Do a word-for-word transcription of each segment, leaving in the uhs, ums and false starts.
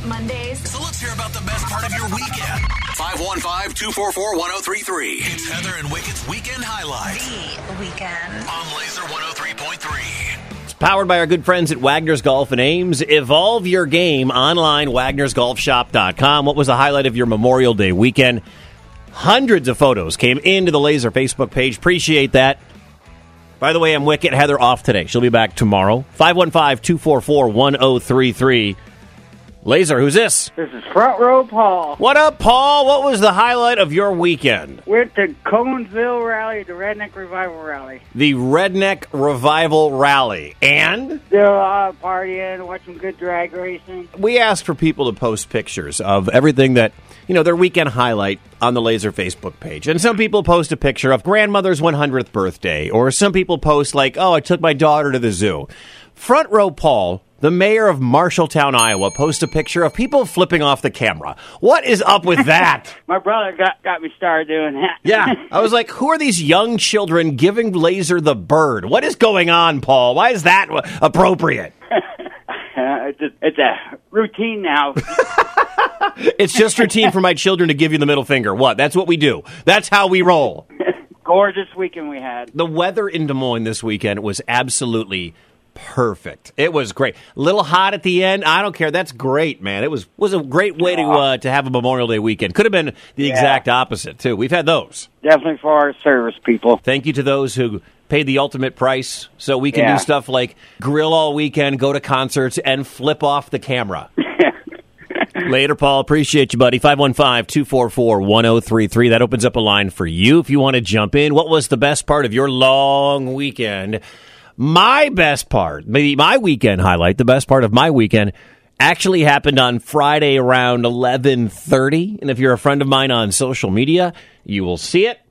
hate Mondays. So let's hear about the best part of your weekend. five one five, two four four, one oh three three. It's Heather and Wicked's Weekend Highlight. The weekend. On Laser one oh three point three. It's powered by our good friends at Wagner's Golf and Ames. Evolve your game online, Wagners Golf Shop dot com. What was the highlight of your Memorial Day weekend? Hundreds of photos came into the Laser Facebook page. Appreciate that. By the way, I'm Wicked. Heather off today. She'll be back tomorrow. five one five, two four four, one oh three three. Laser, who's this? This is Front Row Paul. What up, Paul? What was the highlight of your weekend? Went to Conesville Rally, the Redneck Revival Rally. The Redneck Revival Rally. And? Did a lot of partying, watched some good drag racing. We asked for people to post pictures of everything that, you know, their weekend highlight on the Laser Facebook page. And some people post a picture of grandmother's one hundredth birthday. Or some people post like, oh, I took my daughter to the zoo. Front Row Paul, the mayor of Marshalltown, Iowa, posts a picture of people flipping off the camera. What is up with that? My brother got, got me started doing that. Yeah. I was like, who are these young children giving Laser the bird? What is going on, Paul? Why is that appropriate? Uh, it's, a, it's a routine now. It's just routine for my children to give you the middle finger. What? That's what we do. That's how we roll. Gorgeous weekend we had. The weather in Des Moines this weekend was absolutely perfect. It was great. A little hot at the end. I don't care. That's great, man. It was was a great way to uh, to have a Memorial Day weekend. Could have been the yeah. exact opposite, too. We've had those. Definitely for our service people. Thank you to those who paid the ultimate price so we can yeah. do stuff like grill all weekend, go to concerts, and flip off the camera. Later, Paul. Appreciate you, buddy. five one five, two four four, one oh three three. That opens up a line for you if you want to jump in. What was the best part of your long weekend? My best part, maybe my weekend highlight, the best part of my weekend actually happened on Friday around eleven thirty. And if you're a friend of mine on social media, you will see it.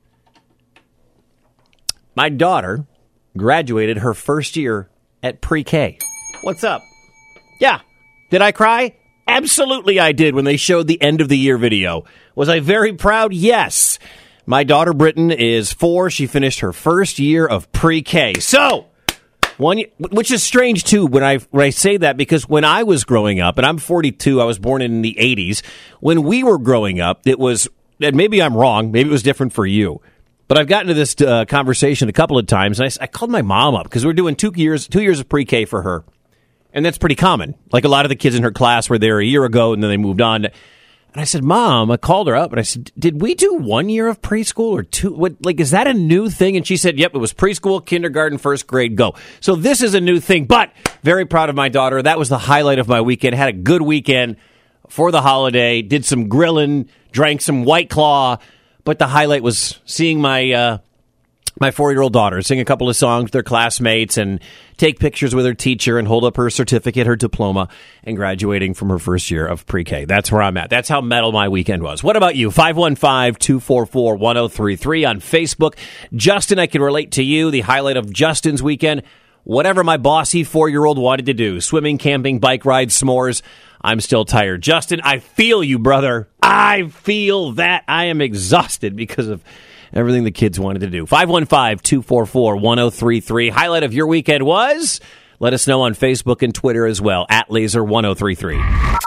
My daughter graduated her first year at pre-K. What's up? Yeah. Did I cry? Absolutely I did when they showed the end of the year video. Was I very proud? Yes. My daughter Britton is four. She finished her first year of pre-K. So, one, which is strange too when I when I say that, because when I was growing up, and I'm forty-two, I was born in the eighties. When we were growing up, it was, and maybe I'm wrong, maybe it was different for you, but I've gotten to this uh, conversation a couple of times, and I, I called my mom up because we're doing two years two years of pre-K for her. And that's pretty common. Like a lot of the kids in her class were there a year ago, and then they moved on. And I said, Mom, I called her up, and I said, did we do one year of preschool or two? What, like, is that a new thing? And she said, yep, it was preschool, kindergarten, first grade, go. So this is a new thing, but very proud of my daughter. That was the highlight of my weekend. Had a good weekend for the holiday. Did some grilling, drank some White Claw. But the highlight was seeing my uh, my four-year-old daughter sing a couple of songs with their classmates and take pictures with her teacher and hold up her certificate, her diploma, and graduating from her first year of pre-K. That's where I'm at. That's how metal my weekend was. What about you? five one five, two four four, one oh three three on Facebook. Justin, I can relate to you. The highlight of Justin's weekend, whatever my bossy four-year-old wanted to do. Swimming, camping, bike rides, s'mores. I'm still tired. Justin, I feel you, brother. I feel that. I am exhausted because of everything the kids wanted to do. five one five, two four four, one oh three three. Highlight of your weekend was? Let us know on Facebook and Twitter as well, at Laser one oh three three.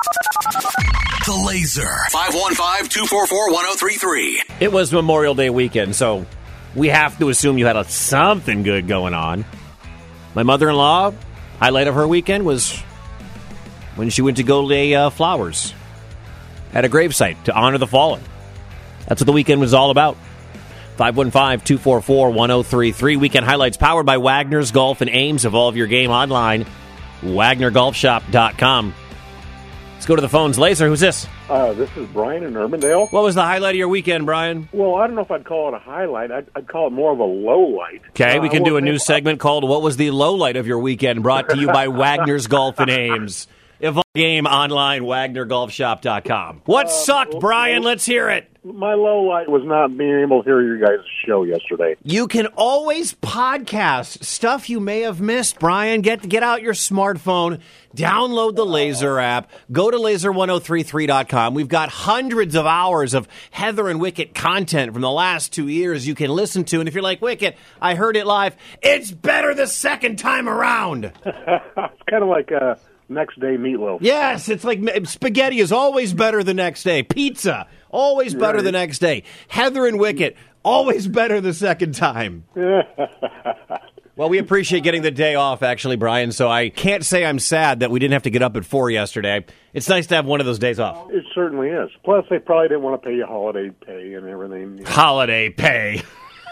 The Laser. five one five, two four four, one oh three three. It was Memorial Day weekend, so we have to assume you had a, something good going on. My mother-in-law, highlight of her weekend was when she went to go lay uh, flowers at a gravesite to honor the fallen. That's what the weekend was all about. five one five, two four four, one oh three three. Weekend highlights powered by Wagner's Golf and Ames. Evolve your game online. Wagner Golf Shop dot com. Let's go to the phones. Laser, who's this? Uh, this is Brian in Urbandale. What was the highlight of your weekend, Brian? Well, I don't know if I'd call it a highlight. I'd, I'd call it more of a low light. Okay, uh, we can do a new segment called What Was the Low Light of Your Weekend? Brought to you by Wagner's Golf and Ames. Evolve game online, Wagner Golf Shop dot com. What uh, sucked, Brian? Well, let's hear it. My low light was not being able to hear your guys' show yesterday. You can always podcast stuff you may have missed, Brian. Get get out your smartphone, download the Laser app, go to laser one oh three three dot com. We've got hundreds of hours of Heather and Wicket content from the last two years you can listen to. And if you're like, Wicket, I heard it live, it's better the second time around. It's kind of like uh, next day meatloaf. Yes, it's like spaghetti is always better the next day. Pizza, always better Right. the next day. Heather and Wicket, always better the second time. Well, we appreciate getting the day off, actually, Brian, so I can't say I'm sad that we didn't have to get up at four yesterday. It's nice to have one of those days off. It certainly is. Plus, they probably didn't want to pay you holiday pay and everything. You know. Holiday pay.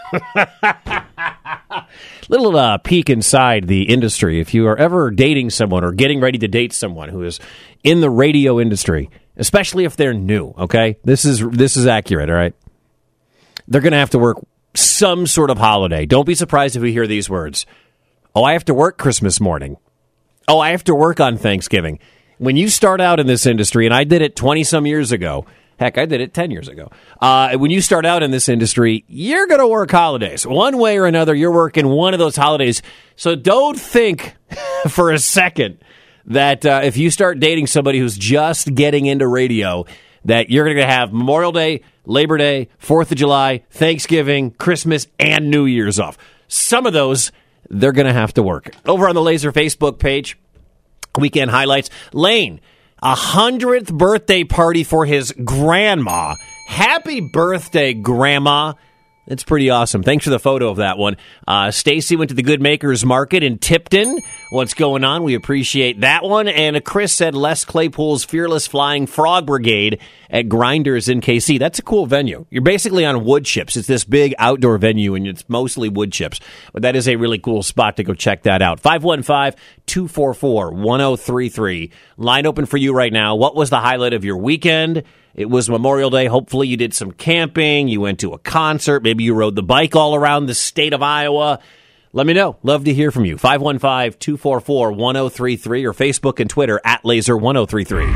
Little uh, peek inside the industry. If you are ever dating someone or getting ready to date someone who is in the radio industry, especially if they're new, okay? This is this is accurate, all right? They're going to have to work some sort of holiday. Don't be surprised if we hear these words. Oh, I have to work Christmas morning. Oh, I have to work on Thanksgiving. When you start out in this industry, and I did it twenty-some years ago, heck, I did it ten years ago. Uh, when you start out in this industry, you're going to work holidays. One way or another, you're working one of those holidays. So don't think for a second that uh, if you start dating somebody who's just getting into radio, that you're going to have Memorial Day, Labor Day, fourth of July, Thanksgiving, Christmas, and New Year's off. Some of those, they're going to have to work. Over on the Laser Facebook page, weekend highlights. Lane, a hundredth birthday party for his grandma. Happy birthday, Grandma. It's pretty awesome. Thanks for the photo of that one. Uh, Stacy went to the Good Makers Market in Tipton. What's going on? We appreciate that one. And Chris said Les Claypool's Fearless Flying Frog Brigade at Grinders in K C. That's a cool venue. You're basically on wood chips. It's this big outdoor venue, and it's mostly wood chips. But that is a really cool spot to go check that out. five one five, two four four, one oh three three. Line open for you right now. What was the highlight of your weekend? It was Memorial Day. Hopefully you did some camping. You went to a concert. Maybe you rode the bike all around the state of Iowa. Let me know. Love to hear from you. five one five, two four four, one oh three three or Facebook and Twitter at laser one oh three three.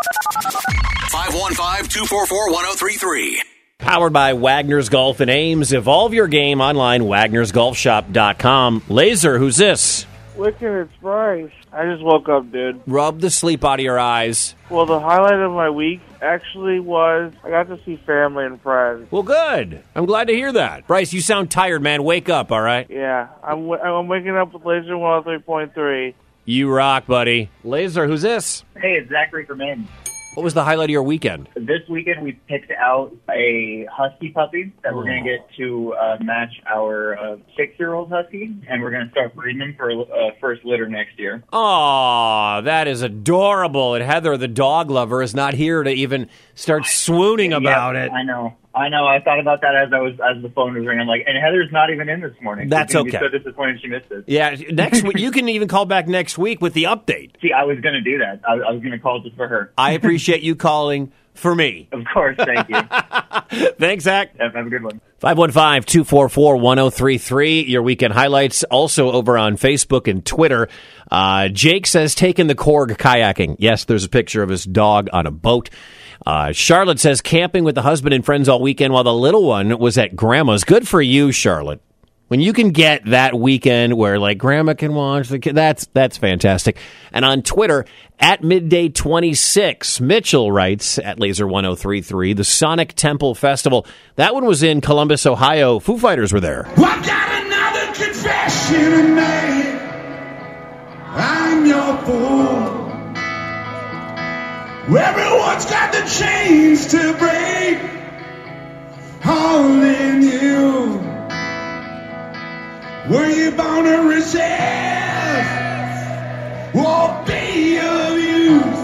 five one five, two four four, one oh three three. Powered by Wagner's Golf and Ames. Evolve your game online, Wagner's Golf Shop dot com. Laser, who's this? Wicked, it's Bryce. I just woke up, dude. Rub the sleep out of your eyes. Well, the highlight of my week actually was I got to see family and friends. Well, good. I'm glad to hear that. Bryce, you sound tired, man. Wake up, all right? Yeah, I'm w- I'm waking up with Laser one oh three point three. You rock, buddy. Laser, who's this? Hey, it's Zachary from Maine. What was the highlight of your weekend? This weekend we picked out a husky puppy that we're going to get to uh, match our uh, six-year-old husky, and we're going to start breeding him for uh, first litter next year. Aw, that is adorable. And Heather, the dog lover, is not here to even start swooning about yeah, it. I know. I know. I thought about that as I was as the phone was ringing. I'm like, and Heather's not even in this morning. That's She's gonna okay. be so disappointed she missed it. Yeah, next week you can even call back next week with the update. See, I was going to do that. I, I was going to call just for her. I appreciate you calling for me. Of course. Thank you. Thanks, Zach. Have a good one. five one five, two four four, one oh three three. Your weekend highlights also over on Facebook and Twitter. Uh, Jake says, taking the Korg kayaking. Yes, there's a picture of his dog on a boat. Uh, Charlotte says, camping with the husband and friends all weekend while the little one was at grandma's. Good for you, Charlotte. When you can get that weekend where, like, grandma can watch the kid, that's, that's fantastic. And on Twitter, at midday twenty-six, Mitchell writes, at laser one oh three three, the Sonic Temple Festival. That one was in Columbus, Ohio. Foo Fighters were there. I got another confession to make. I'm your fool. Everyone's got the chains to break. All in you. Were you born to resist? Or be of use?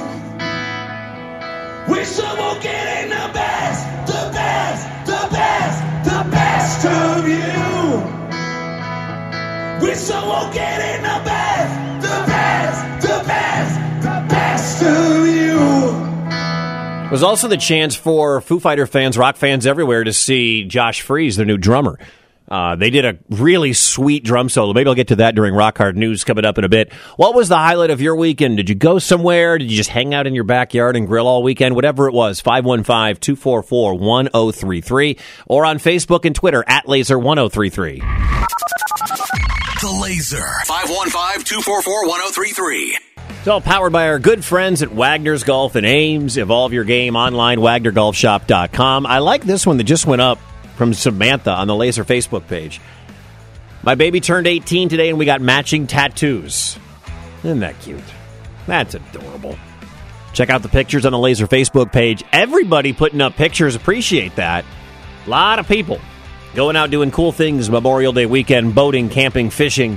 We still won't get in the best, the best, the best, the best of you. We still won't get in the best, the best, the best, the best of you. It was also the chance for Foo Fighter fans, rock fans everywhere, to see Josh Freese, their new drummer. Uh, they did a really sweet drum solo. Maybe I'll get to that during Rock Hard News coming up in a bit. What was the highlight of your weekend? Did you go somewhere? Did you just hang out in your backyard and grill all weekend? Whatever it was, five one five, two four four, one oh three three or on Facebook and Twitter at laser one oh three three. The Laser. five one five, two four four, one oh three three. It's all powered by our good friends at Wagner's Golf and Ames. Evolve your game online, Wagner Golf Shop dot com. I like this one that just went up from Samantha on the Laser Facebook page. My baby turned eighteen today and we got matching tattoos. Isn't that cute? That's adorable. Check out the pictures on the Laser Facebook page. Everybody putting up pictures. Appreciate that. A lot of people going out doing cool things Memorial Day weekend, boating, camping, fishing,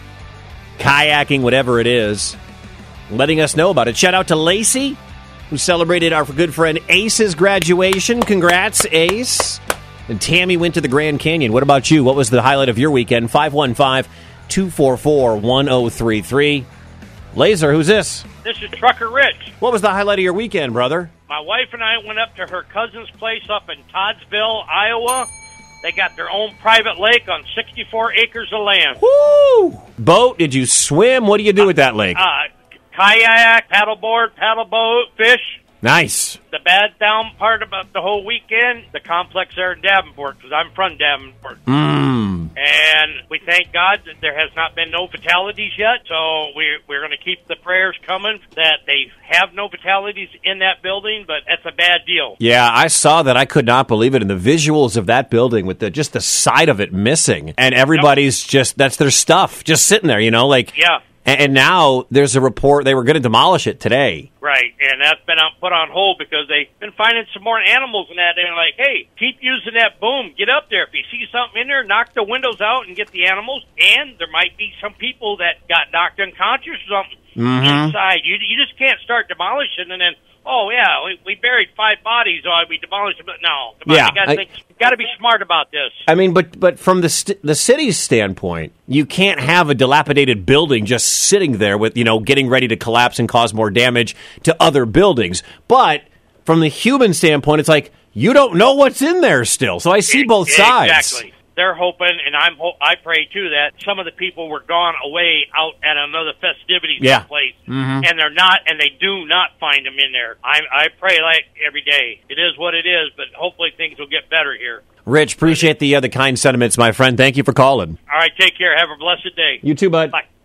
kayaking, whatever it is. Letting us know about it. Shout out to Lacey, who celebrated our good friend Ace's graduation. Congrats, Ace. And Tammy went to the Grand Canyon. What about you? What was the highlight of your weekend? five one five, two four four, one oh three three. Laser, who's this? This is Trucker Rich. What was the highlight of your weekend, brother? My wife and I went up to her cousin's place up in Toddsville, Iowa. They got their own private lake on sixty-four acres of land. Woo! Boat? Did you swim? What do you do with that lake? Uh, kayak, paddleboard, paddle boat, fish. Nice. The bad down part about the whole weekend, the complex there in Davenport, because I'm from Davenport. Mmm. And we thank God that there has not been no fatalities yet, so we're, we're going to keep the prayers coming that they have no fatalities in that building, but that's a bad deal. Yeah, I saw that. I could not believe it. And the visuals of that building with the just the side of it missing. And everybody's yep. just, that's their stuff, just sitting there, you know, like. Yeah. And now there's a report they were going to demolish it today. Right, and that's been put on hold because they've been finding some more animals in that. And they're like, hey, keep using that boom. Get up there. If you see something in there, knock the windows out and get the animals. And there might be some people that got knocked unconscious or something mm-hmm. inside. You you just can't start demolishing and then, oh, yeah, we, we buried five bodies. Oh, we demolished them. No, yeah, you got to think. Got to be smart about this. I mean, but but from the st- the city's standpoint, you can't have a dilapidated building just sitting there with, you know, getting ready to collapse and cause more damage to other buildings. But from the human standpoint, it's like you don't know what's in there still. So I see both sides. Exactly. They're hoping, and I'm ho- I pray too, that some of the people were gone away out at another festivities yeah. place, mm-hmm. and they're not, and they do not find them in there. I I pray like every day. It is what it is, but hopefully things will get better here. Rich, appreciate the uh, the kind sentiments, my friend. Thank you for calling. All right, take care. Have a blessed day. You too, bud. Bye.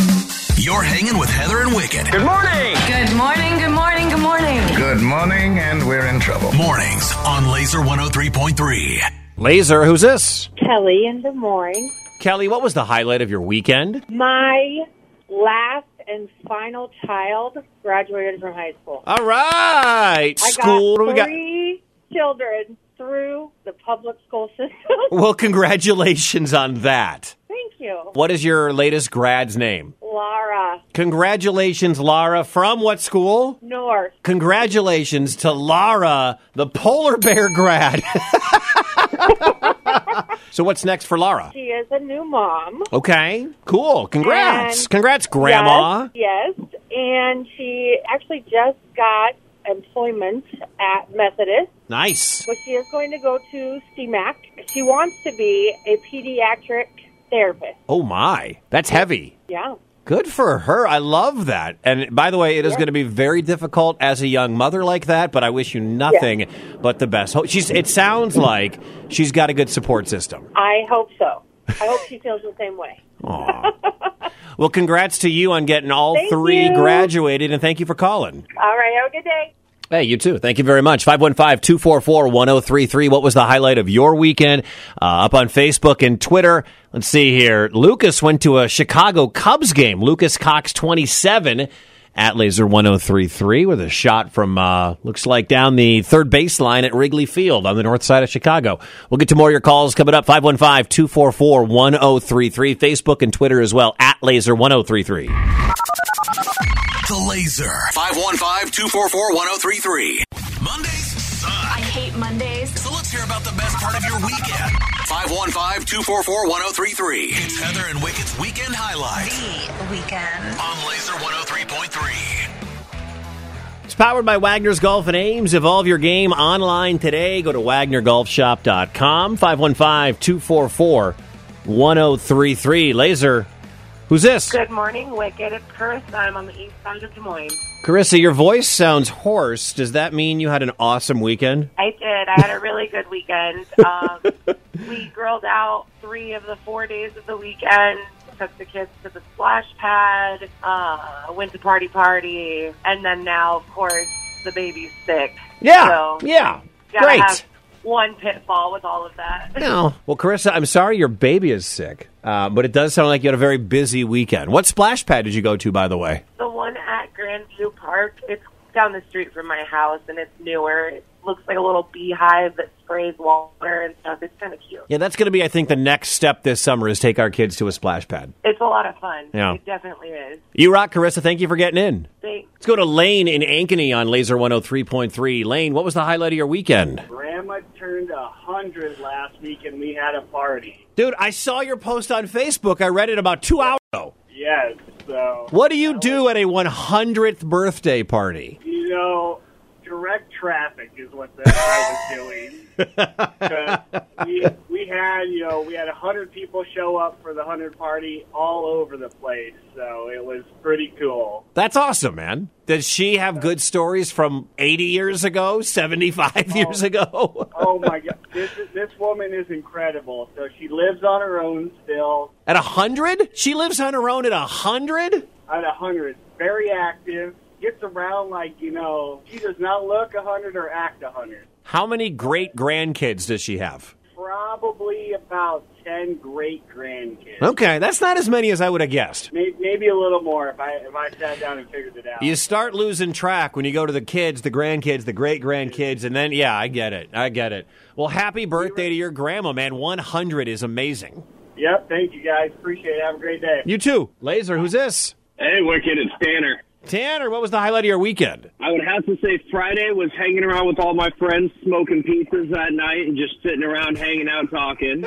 You're hanging with Heather and Wicket. Good morning. Good morning, good morning, good morning. Good morning, and we're in trouble. Mornings on Laser one oh three point three. Laser, who's this? Kelly in Des Moines. Kelly, what was the highlight of your weekend? My last and final child graduated from high school. All right. I School. got we got three children through the public school system. Well, congratulations on that. Thank you. What is your latest grad's name? Laura. Congratulations, Laura. From what school? North. Congratulations to Laura, the polar bear grad. So what's next for Laura? She is a new mom. Okay, cool. Congrats. And Congrats, Grandma. Yes, yes, and she actually just got employment at Methodist. Nice. But she is going to go to C MAC. She wants to be a pediatric therapist. Oh, my. That's heavy. Yeah. Good for her. I love that. And by the way, it is yeah. going to be very difficult as a young mother like that, but I wish you nothing yeah. but the best. She's, it sounds like she's got a good support system. I hope so. I hope she feels the same way. Aw. Well, congrats to you on getting all thank three you. graduated, and thank you for calling. All right. Have a good day. Hey, you too. Thank you very much. five one five, two four four, one oh three three. What was the highlight of your weekend? Uh, up on Facebook and Twitter. Let's see here. Lucas went to a Chicago Cubs game. Lucas Cox, twenty-seven, at Laser one oh three three with a shot from, uh, looks like down the third baseline at Wrigley Field on the north side of Chicago. We'll get to more of your calls coming up. five one five, two four four, one oh three three. Facebook and Twitter as well, at Laser one oh three three. The Laser. five one five, two four four, one oh three three. Mondays suck. I hate Mondays. So let's hear about the best part of your weekend. five one five, two four four, one oh three three. It's Heather and Wicked's Weekend Highlight. The weekend. On Laser one oh three point three. It's powered by Wagner's Golf and Ames. Evolve your game online today. Go to wagner golf shop dot com. five one five, two four four, one oh three three. Laser. Who's this? Good morning, Wicked. It's Carissa. I'm on the east side of Des Moines. Carissa, your voice sounds hoarse. Does that mean you had an awesome weekend? I did. I had a really good weekend. Um, we grilled out three of the four days of the weekend, took the kids to the splash pad, uh, went to party party, and then now, of course, the baby's sick. Yeah, so yeah, gotta great. Have, one pitfall with all of that. No. Well, Carissa, I'm sorry your baby is sick, uh, but it does sound like you had a very busy weekend. What splash pad did you go to, by the way? The one at Grandview Park, it's down the street from my house, and it's newer. It looks like a little beehive that sprays water and stuff. It's kind of cute. Yeah, that's going to be, I think, the next step this summer is take our kids to a splash pad. It's a lot of fun. Yeah. It definitely is. You rock, Carissa. Thank you for getting in. Thanks. Let's go to Lane in Ankeny on Laser one oh three point three. Lane, what was the highlight of your weekend? Grandma turned a hundred last week, and we had a party. Dude, I saw your post on Facebook. I read it about two hours ago. Yes, so... What do you do at a one hundredth birthday party? You know, direct traffic is what the I was doing. 'Cause we, we had, you know, we had a hundred people show up for the hundred party all over the place, so it was pretty cool. That's awesome, man. Does she have good stories from eighty years ago, seventy-five Oh. years ago? Oh my God, this is, this woman is incredible. So she lives on her own still. At a hundred? She lives on her own at a hundred? At a hundred, very active. Gets around like, you know, she does not look a hundred or act a hundred. How many great grandkids does she have? Probably about ten great grandkids. Okay, that's not as many as I would have guessed. Maybe, maybe a little more if I if I sat down and figured it out. You start losing track when you go to the kids, the grandkids, the great-grandkids, and then, yeah, I get it. I get it. Well, happy birthday to your grandma, man. one hundred is amazing. Yep, thank you guys. Appreciate it. Have a great day. You too. Laser, who's this? Hey, Wicked, it's Tanner. Tanner, what was the highlight of your weekend? I would have to say Friday was hanging around with all my friends, smoking pizzas that night and just sitting around hanging out talking.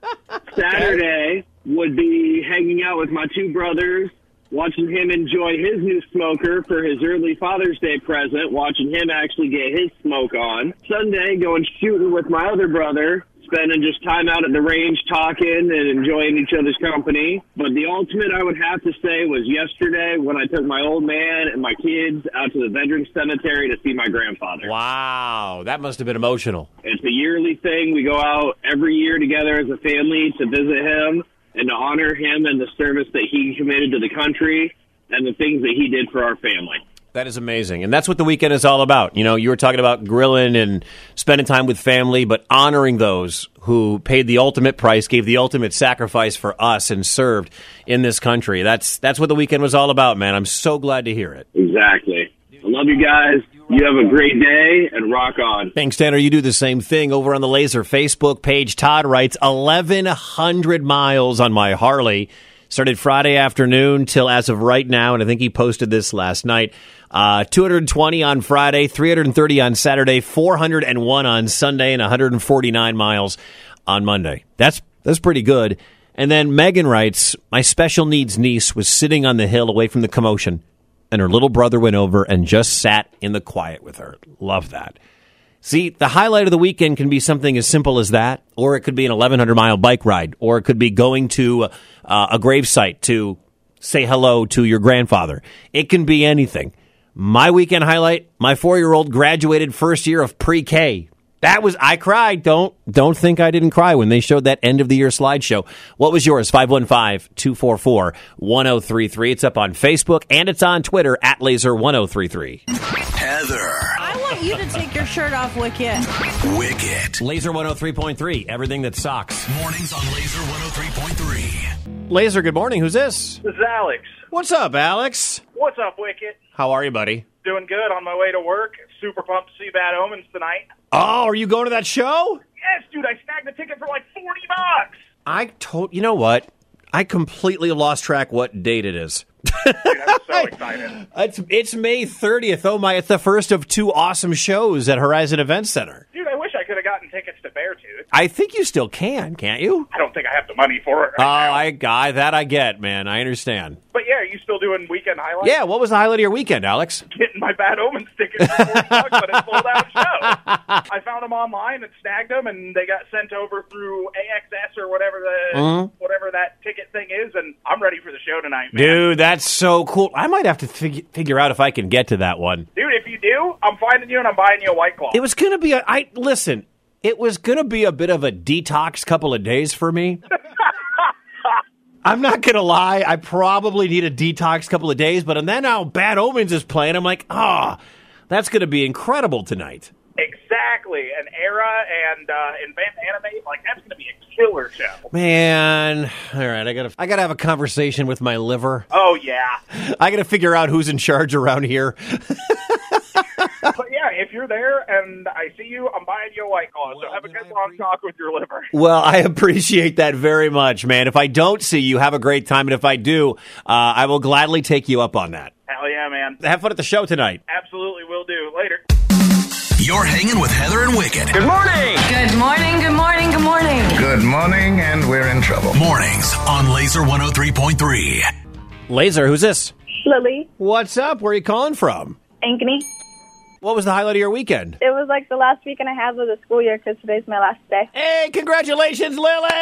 Saturday would be hanging out with my two brothers, watching him enjoy his new smoker for his early Father's Day present, watching him actually get his smoke on. Sunday, going shooting with my other brother, spending just time out at the range talking and enjoying each other's company. But the ultimate, I would have to say, was yesterday when I took my old man and my kids out to the Veterans Cemetery to see my grandfather. Wow, that must have been emotional. It's a yearly thing. We go out every year together as a family to visit him and to honor him and the service that he committed to the country and the things that he did for our family. That is amazing. And that's what the weekend is all about. You know, you were talking about grilling and spending time with family, but honoring those who paid the ultimate price, gave the ultimate sacrifice for us and served in this country. That's that's what the weekend was all about, man. I'm so glad to hear it. Exactly. I love you guys. You have a great day and rock on. Thanks, Tanner. You do the same thing over on the Laser Facebook page. Todd writes, eleven hundred miles on my Harley. Started Friday afternoon till as of right now, and I think he posted this last night. Uh, two hundred twenty on Friday, three hundred thirty on Saturday, four hundred one on Sunday, and one hundred forty-nine miles on Monday. That's that's pretty good. And then Megan writes, my special needs niece was sitting on the hill away from the commotion, and her little brother went over and just sat in the quiet with her. Love that. See, the highlight of the weekend can be something as simple as that, or it could be an eleven hundred mile bike ride, or it could be going to uh, a gravesite to say hello to your grandfather. It can be anything. My weekend highlight, my four-year-old graduated first year of pre-K. That was, I cried. Don't don't think I didn't cry when they showed that end-of-the-year slideshow. What was yours? five one five, two four four, one oh three three. It's up on Facebook, and it's on Twitter, at Laser one oh three three. Heather. I want you to take your shirt off, Wicket. Wicket. Laser one oh three point three, everything that sucks. Mornings on Laser one oh three point three. Laser, good morning. Who's this? This is Alex. What's up, Alex? What's up, Wicket? How are you, buddy? Doing good on my way to work. Super pumped to see Bad Omens tonight. Oh, are you going to that show? Yes, dude, I snagged the ticket for like forty bucks. I told, you know what? I completely lost track what date it is. Dude, I'm so excited. It's, it's May thirtieth. Oh, my. It's the first of two awesome shows at Horizon Event Center. Dude, I wish I could have gotten tickets to Beartooth. I think you still can, can't you? I don't think I have the money for it Oh, right now. I, I, that I get, man. I understand. But yeah, are you still doing weekend highlights? Yeah, what was the highlight of your weekend, Alex? Getting my Bad Omens tickets for forty bucks on a sold-out show. I found them online and snagged them, and they got sent over through A X S or whatever the Mm-hmm. whatever that ticket thing is, and I'm ready for the show tonight, man. Dude, that's so cool. I might have to fig- figure out if I can get to that one. Dude, if you do, I'm finding you and I'm buying you a White Claw. It was going to be a, I, listen, it was going to be a bit of a detox couple of days for me. I'm not going to lie. I probably need a detox couple of days, but then now Bad Omens is playing. I'm like, ah, oh, that's going to be incredible tonight. Exactly. An Era and uh, Invent Animate, like, that's going to be a killer show. Man, all right, I gotta, I gotta have a conversation with my liver. Oh, yeah. I gotta figure out who's in charge around here. But, yeah, if you're there and I see you, I'm buying you a White Claw, so have a good long talk with your liver. Well, I appreciate that very much, man. If I don't see you, have a great time, and if I do, uh, I will gladly take you up on that. Hell yeah, man. Have fun at the show tonight. Absolutely will do. Later. You're hanging with Heather and Wicket. Good morning. Good morning, good morning, good morning. Good morning, and we're in trouble. Mornings on Laser one oh three point three. Laser, who's this? Lily. What's up? Where are you calling from? Ankeny. What was the highlight of your weekend? It was like the last weekend I have of the school year because today's my last day. Hey, congratulations,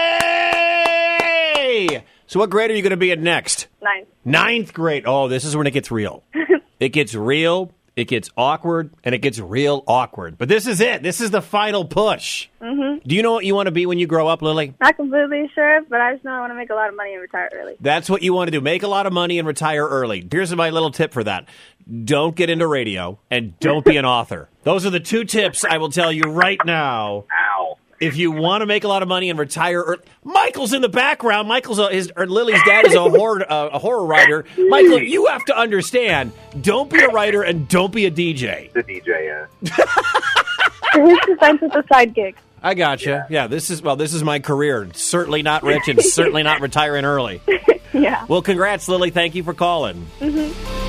Lily! So what grade are you going to be in next? Ninth. Ninth grade. Oh, this is when it gets real. It gets real, it gets awkward, and it gets real awkward. But this is it. This is the final push. Mm-hmm. Do you know what you want to be when you grow up, Lily? Not completely sure, but I just know I want to make a lot of money and retire early. That's what you want to do. Make a lot of money and retire early. Here's my little tip for that. Don't get into radio, and don't be an author. Those are the two tips I will tell you right now. Ow. If you want to make a lot of money and retire early. Michael's in the background. Michael's a, his or Lily's dad is a horror uh, a horror writer. Michael, you have to understand. Don't be a writer and don't be a D J. The D J, yeah. Who's the sense with the side gig? I gotcha. Yeah. yeah, this is well, this is my career. Certainly not rich and certainly not retiring early. Yeah. Well, congrats, Lily. Thank you for calling. Mm-hmm.